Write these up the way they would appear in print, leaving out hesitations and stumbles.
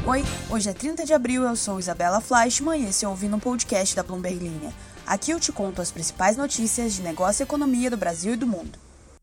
Oi, hoje é 30 de abril, eu sou Isabela Fleischmann e esse é Ouvindo um Podcast da Bloomberg Linha. Aqui eu te conto as principais notícias de negócio e economia do Brasil e do mundo.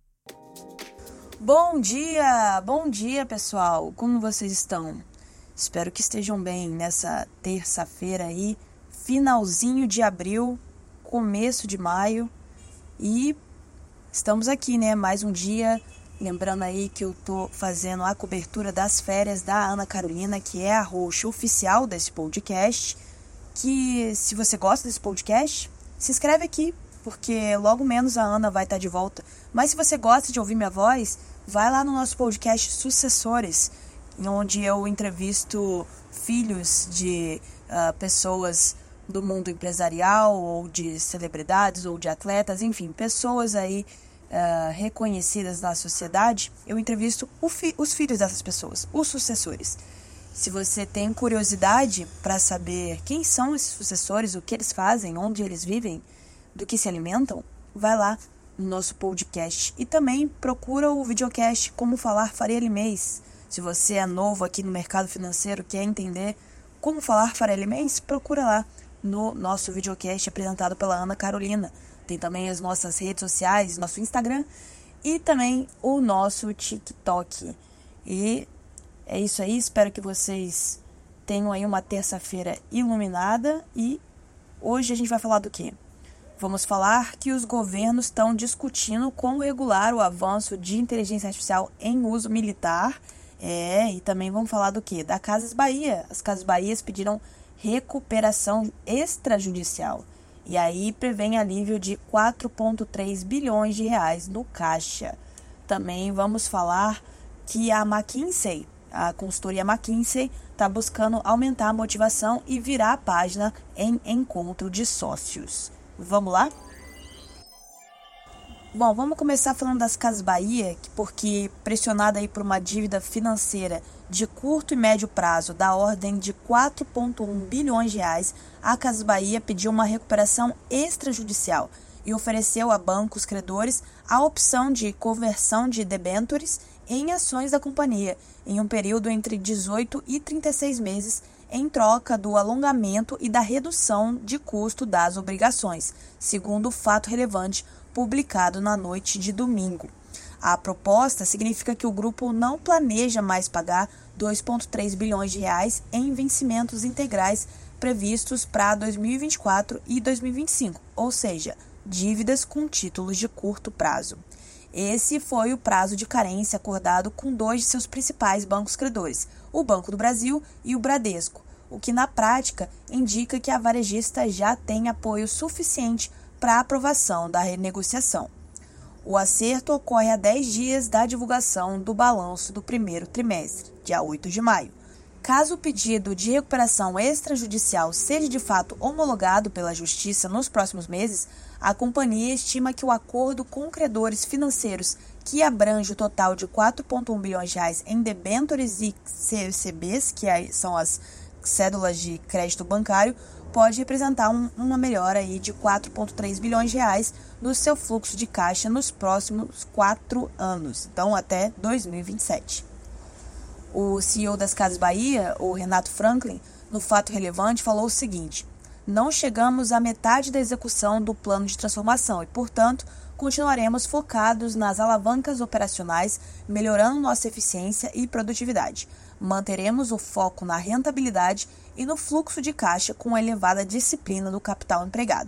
Bom dia pessoal, como vocês estão? Espero que estejam bem nessa terça-feira aí, finalzinho de abril, começo de maio e estamos aqui, mais um dia. Lembrando aí que eu tô fazendo a cobertura das férias da Ana Carolina, que é a host oficial desse podcast, que se você gosta desse podcast, se inscreve aqui, porque logo menos a Ana vai estar de volta. Mas se você gosta de ouvir minha voz, vai lá no nosso podcast Sucessores, onde eu entrevisto filhos de pessoas do mundo empresarial, ou de celebridades, ou de atletas, enfim, pessoas aí reconhecidas na sociedade. Eu entrevisto os filhos dessas pessoas, os sucessores. Se você tem curiosidade para saber quem são esses sucessores, o que eles fazem, onde eles vivem, do que se alimentam, vai lá no nosso podcast. E também procura o videocast Como Falar Faria Mês. Se você é novo aqui no mercado financeiro, quer entender como falar Faria Mês, procura lá no nosso videocast apresentado pela Ana Carolina. Tem também as nossas redes sociais, nosso Instagram e também o nosso TikTok. E é isso aí, espero que vocês tenham aí uma terça-feira iluminada. E hoje a gente vai falar do quê? Vamos falar que os governos estão discutindo como regular o avanço de inteligência artificial em uso militar. E também vamos falar do quê? Da Casas Bahia. As Casas Bahia pediram recuperação extrajudicial. E aí prevém alívio de 4,3 bilhões de reais no caixa. Também vamos falar que a McKinsey, a consultoria McKinsey, está buscando aumentar a motivação e virar a página em encontro de sócios. Vamos lá? Bom, vamos começar falando das Casas Bahia, porque pressionada aí por uma dívida financeira de curto e médio prazo da ordem de 4,1 bilhões de reais, a Casas Bahia pediu uma recuperação extrajudicial e ofereceu a bancos credores a opção de conversão de debêntures em ações da companhia em um período entre 18 e 36 meses, em troca do alongamento e da redução de custo das obrigações, segundo o fato relevante publicado na noite de domingo. A proposta significa que o grupo não planeja mais pagar 2,3 bilhões de reais em vencimentos integrais previstos para 2024 e 2025, ou seja, dívidas com títulos de curto prazo. Esse foi o prazo de carência acordado com dois de seus principais bancos credores, o Banco do Brasil e o Bradesco, o que na prática indica que a varejista já tem apoio suficiente para a aprovação da renegociação. O acerto ocorre a 10 dias da divulgação do balanço do primeiro trimestre, dia 8 de maio. Caso o pedido de recuperação extrajudicial seja de fato homologado pela Justiça nos próximos meses, a companhia estima que o acordo com credores financeiros, que abrange o total de 4,1 bilhões de reais em debêntures e CCBs, que são as cédulas de crédito bancário, pode representar uma melhora aí de 4,3 bilhões de reais no seu fluxo de caixa nos próximos 4 anos, então até 2027. O CEO das Casas Bahia, o Renato Franklin, no Fato Relevante, falou o seguinte: não chegamos à metade da execução do plano de transformação e, portanto, continuaremos focados nas alavancas operacionais, melhorando nossa eficiência e produtividade. Manteremos o foco na rentabilidade e no fluxo de caixa com a elevada disciplina do capital empregado.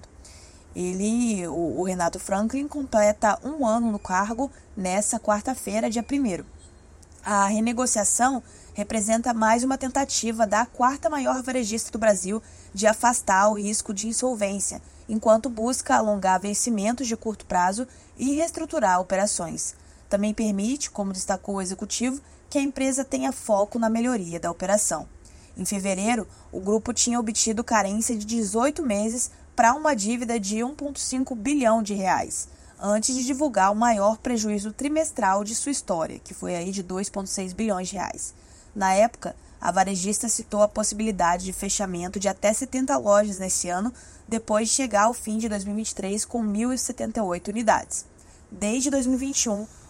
O Renato Franklin, completa 1 ano no cargo nessa quarta-feira, dia 1º. A renegociação representa mais uma tentativa da quarta maior varejista do Brasil de afastar o risco de insolvência, enquanto busca alongar vencimentos de curto prazo e reestruturar operações. Também permite, como destacou o executivo, que a empresa tenha foco na melhoria da operação. Em fevereiro, o grupo tinha obtido carência de 18 meses para uma dívida de 1,5 bilhão de reais, antes de divulgar o maior prejuízo trimestral de sua história, que foi aí de 2,6 bilhões de reais. Na época, a varejista citou a possibilidade de fechamento de até 70 lojas nesse ano, depois de chegar ao fim de 2023 com 1.078 unidades. Desde 2021,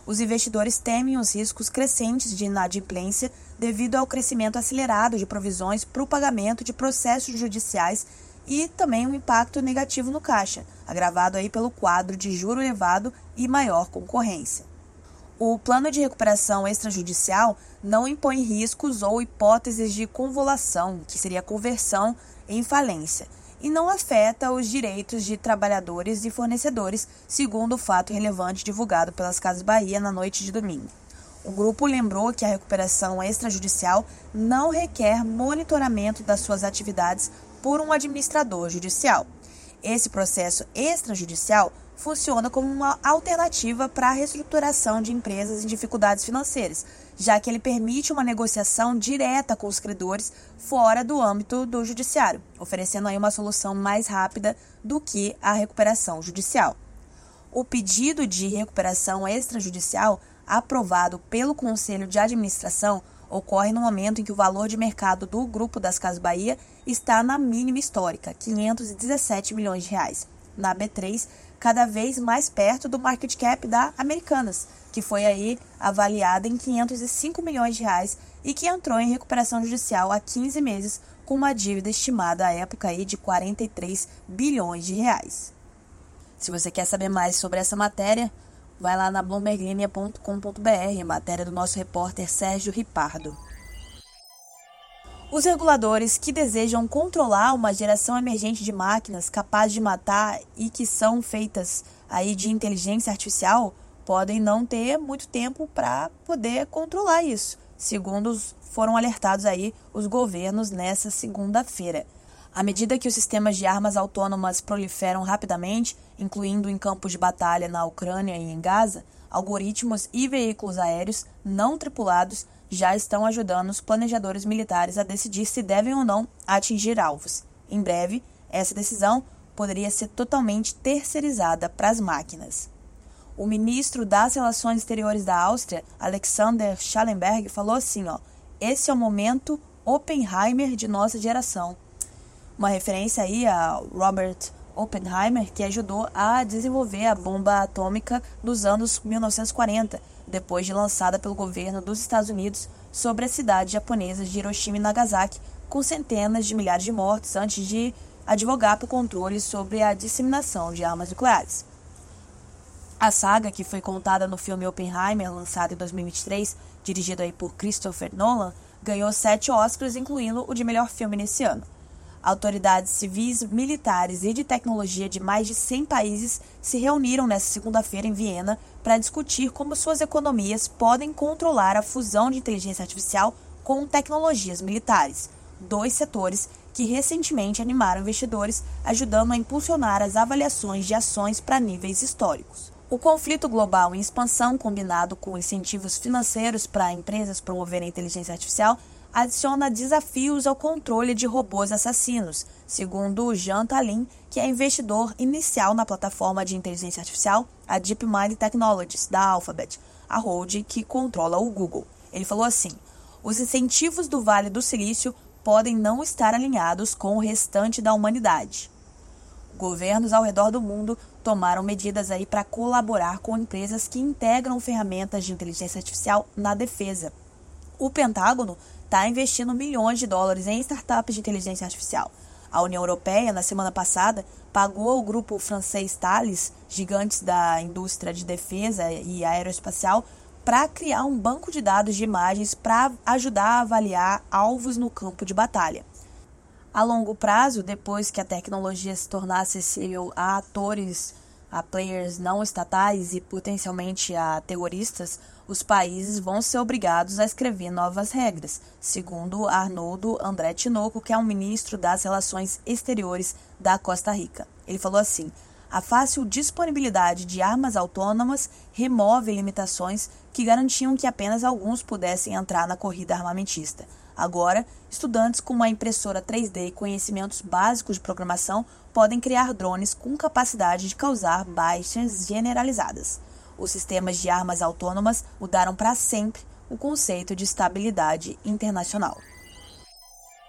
Os investidores temem os riscos crescentes de inadimplência devido ao crescimento acelerado de provisões para o pagamento de processos judiciais e também um impacto negativo no caixa, agravado aí pelo quadro de juro elevado e maior concorrência. O plano de recuperação extrajudicial não impõe riscos ou hipóteses de convolução, que seria a conversão em falência, e não afeta os direitos de trabalhadores e fornecedores, segundo o fato relevante divulgado pelas Casas Bahia na noite de domingo. O grupo lembrou que a recuperação extrajudicial não requer monitoramento das suas atividades por um administrador judicial. Esse processo extrajudicial funciona como uma alternativa para a reestruturação de empresas em dificuldades financeiras, já que ele permite uma negociação direta com os credores fora do âmbito do judiciário, oferecendo aí uma solução mais rápida do que a recuperação judicial. O pedido de recuperação extrajudicial, aprovado pelo Conselho de Administração, ocorre no momento em que o valor de mercado do Grupo das Casas Bahia está na mínima histórica, R$ 517 milhões. Na B3, cada vez mais perto do market cap da Americanas, que foi aí avaliada em R$ 505 milhões e que entrou em recuperação judicial há 15 meses com uma dívida estimada à época aí de R$ 43 bilhões. Se você quer saber mais sobre essa matéria, vai lá na bloomberglinea.com.br, matéria do nosso repórter Sérgio Ripardo. Os reguladores que desejam controlar uma geração emergente de máquinas capazes de matar e que são feitas aí de inteligência artificial podem não ter muito tempo para poder controlar isso, segundo foram alertados aí os governos nessa segunda-feira. À medida que os sistemas de armas autônomas proliferam rapidamente, incluindo em campos de batalha na Ucrânia e em Gaza, algoritmos e veículos aéreos não tripulados já estão ajudando os planejadores militares a decidir se devem ou não atingir alvos. Em breve, essa decisão poderia ser totalmente terceirizada para as máquinas. O ministro das Relações Exteriores da Áustria, Alexander Schallenberg, falou assim, esse é o momento Oppenheimer de nossa geração. Uma referência aí a Robert Oppenheimer, que ajudou a desenvolver a bomba atômica nos anos 1940, depois de lançada pelo governo dos Estados Unidos sobre a cidade japonesa de Hiroshima e Nagasaki, com centenas de milhares de mortos antes de advogar por controle sobre a disseminação de armas nucleares. A saga, que foi contada no filme Oppenheimer, lançado em 2023, dirigido aí por Christopher Nolan, ganhou 7 Oscars, incluindo o de melhor filme nesse ano. Autoridades civis, militares e de tecnologia de mais de 100 países se reuniram nesta segunda-feira em Viena para discutir como suas economias podem controlar a fusão de inteligência artificial com tecnologias militares, 2 setores que recentemente animaram investidores, ajudando a impulsionar as avaliações de ações para níveis históricos. O conflito global em expansão, combinado com incentivos financeiros para empresas promoverem a inteligência artificial, adiciona desafios ao controle de robôs assassinos, segundo Jean Tallinn, que é investidor inicial na plataforma de inteligência artificial, a DeepMind Technologies, da Alphabet, a holding que controla o Google. Ele falou assim, os incentivos do Vale do Silício podem não estar alinhados com o restante da humanidade. Governos ao redor do mundo tomaram medidas aí para colaborar com empresas que integram ferramentas de inteligência artificial na defesa. O Pentágono está investindo milhões de dólares em startups de inteligência artificial. A União Europeia, na semana passada, pagou ao grupo francês Thales, gigantes da indústria de defesa e aeroespacial, para criar um banco de dados de imagens para ajudar a avaliar alvos no campo de batalha. A longo prazo, depois que a tecnologia se tornar acessível a atores, a players não estatais e potencialmente a terroristas, os países vão ser obrigados a escrever novas regras, segundo Arnoldo André Tinoco, que é um ministro das Relações Exteriores da Costa Rica. Ele falou assim, a fácil disponibilidade de armas autônomas remove limitações que garantiam que apenas alguns pudessem entrar na corrida armamentista. Agora, estudantes com uma impressora 3D e conhecimentos básicos de programação podem criar drones com capacidade de causar baixas generalizadas. Os sistemas de armas autônomas mudaram para sempre o conceito de estabilidade internacional.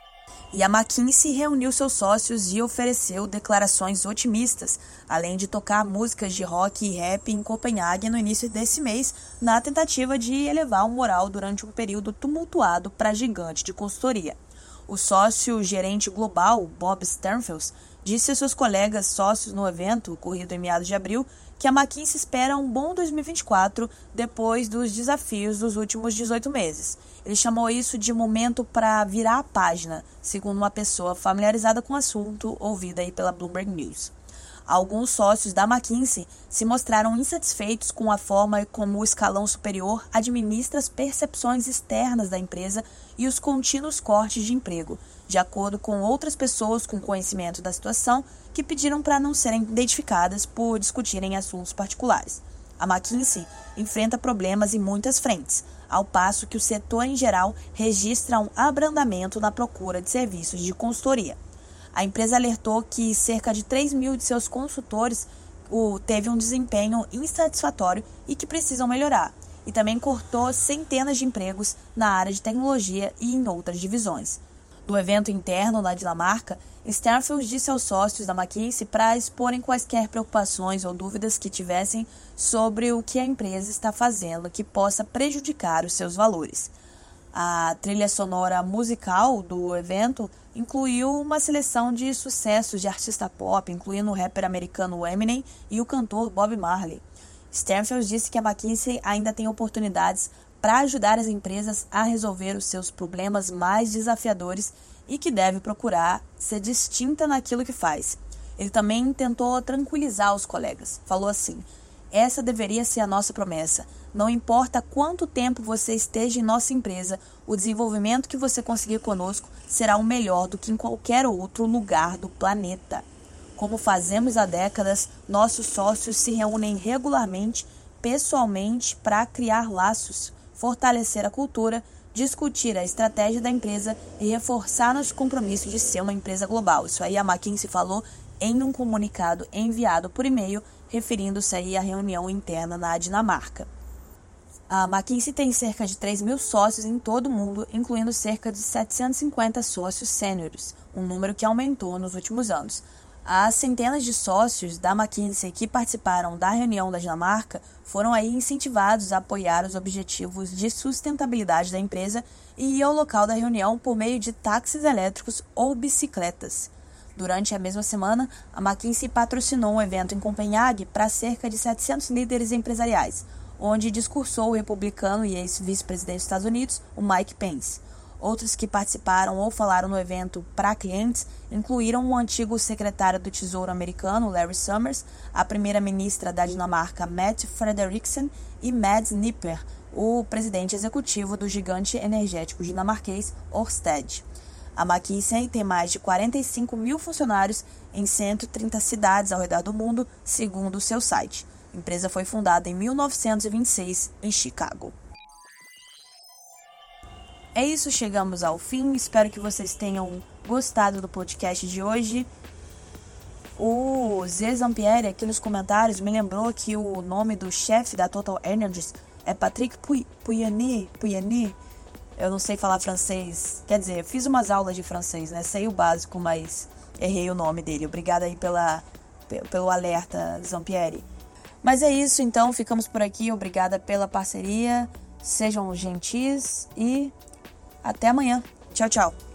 E a McKinsey reuniu seus sócios e ofereceu declarações otimistas, além de tocar músicas de rock e rap em Copenhague no início desse mês, na tentativa de elevar o moral durante um período tumultuado para a gigante de consultoria. O sócio-gerente global, Bob Sternfels, disse a seus colegas sócios no evento, ocorrido em meados de abril, que a McKinsey espera um bom 2024 depois dos desafios dos últimos 18 meses. Ele chamou isso de momento para virar a página, segundo uma pessoa familiarizada com o assunto, ouvida aí pela Bloomberg News. Alguns sócios da McKinsey se mostraram insatisfeitos com a forma como o escalão superior administra as percepções externas da empresa e os contínuos cortes de emprego, de acordo com outras pessoas com conhecimento da situação que pediram para não serem identificadas por discutirem assuntos particulares. A McKinsey enfrenta problemas em muitas frentes, ao passo que o setor em geral registra um abrandamento na procura de serviços de consultoria. A empresa alertou que cerca de 3 mil de seus consultores teve um desempenho insatisfatório e que precisam melhorar, e também cortou centenas de empregos na área de tecnologia e em outras divisões. No evento interno na Dinamarca, Sternfels disse aos sócios da McKinsey para exporem quaisquer preocupações ou dúvidas que tivessem sobre o que a empresa está fazendo que possa prejudicar os seus valores. A trilha sonora musical do evento incluiu uma seleção de sucessos de artista pop, incluindo o rapper americano Eminem e o cantor Bob Marley. Sternfels disse que a McKinsey ainda tem oportunidades para ajudar as empresas a resolver os seus problemas mais desafiadores e que deve procurar ser distinta naquilo que faz. Ele também tentou tranquilizar os colegas. Falou assim: essa deveria ser a nossa promessa. Não importa quanto tempo você esteja em nossa empresa, o desenvolvimento que você conseguir conosco será o melhor do que em qualquer outro lugar do planeta. Como fazemos há décadas, nossos sócios se reúnem regularmente, pessoalmente, para criar laços, fortalecer a cultura, discutir a estratégia da empresa e reforçar nosso compromisso de ser uma empresa global. Isso aí a McKinsey falou em um comunicado enviado por e-mail, referindo-se aí à reunião interna na Dinamarca. A McKinsey tem cerca de 3 mil sócios em todo o mundo, incluindo cerca de 750 sócios sêniores, um número que aumentou nos últimos anos. As centenas de sócios da McKinsey que participaram da reunião da Dinamarca foram aí incentivados a apoiar os objetivos de sustentabilidade da empresa e ir ao local da reunião por meio de táxis elétricos ou bicicletas. Durante a mesma semana, a McKinsey patrocinou um evento em Copenhague para cerca de 700 líderes empresariais, onde discursou o republicano e ex-vice-presidente dos Estados Unidos, o Mike Pence. Outros que participaram ou falaram no evento para clientes incluíram o antigo secretário do Tesouro americano, Larry Summers, a primeira-ministra da Dinamarca, Mette Frederiksen, e Mads Nipper, o presidente executivo do gigante energético dinamarquês Ørsted. A McKinsey tem mais de 45 mil funcionários em 130 cidades ao redor do mundo, segundo o seu site. A empresa foi fundada em 1926 em Chicago. É isso, chegamos ao fim. Espero que vocês tenham gostado do podcast de hoje. O Zé Zampieri aqui nos comentários me lembrou que o nome do chefe da Total Energies é Patrick Pouyanné. Eu não sei falar francês. Quer dizer, eu fiz umas aulas de francês, né? Sei o básico, mas errei o nome dele. Obrigada aí pelo alerta, Zampieri. Mas é isso, então. Ficamos por aqui. Obrigada pela parceria. Sejam gentis e até amanhã. Tchau, tchau.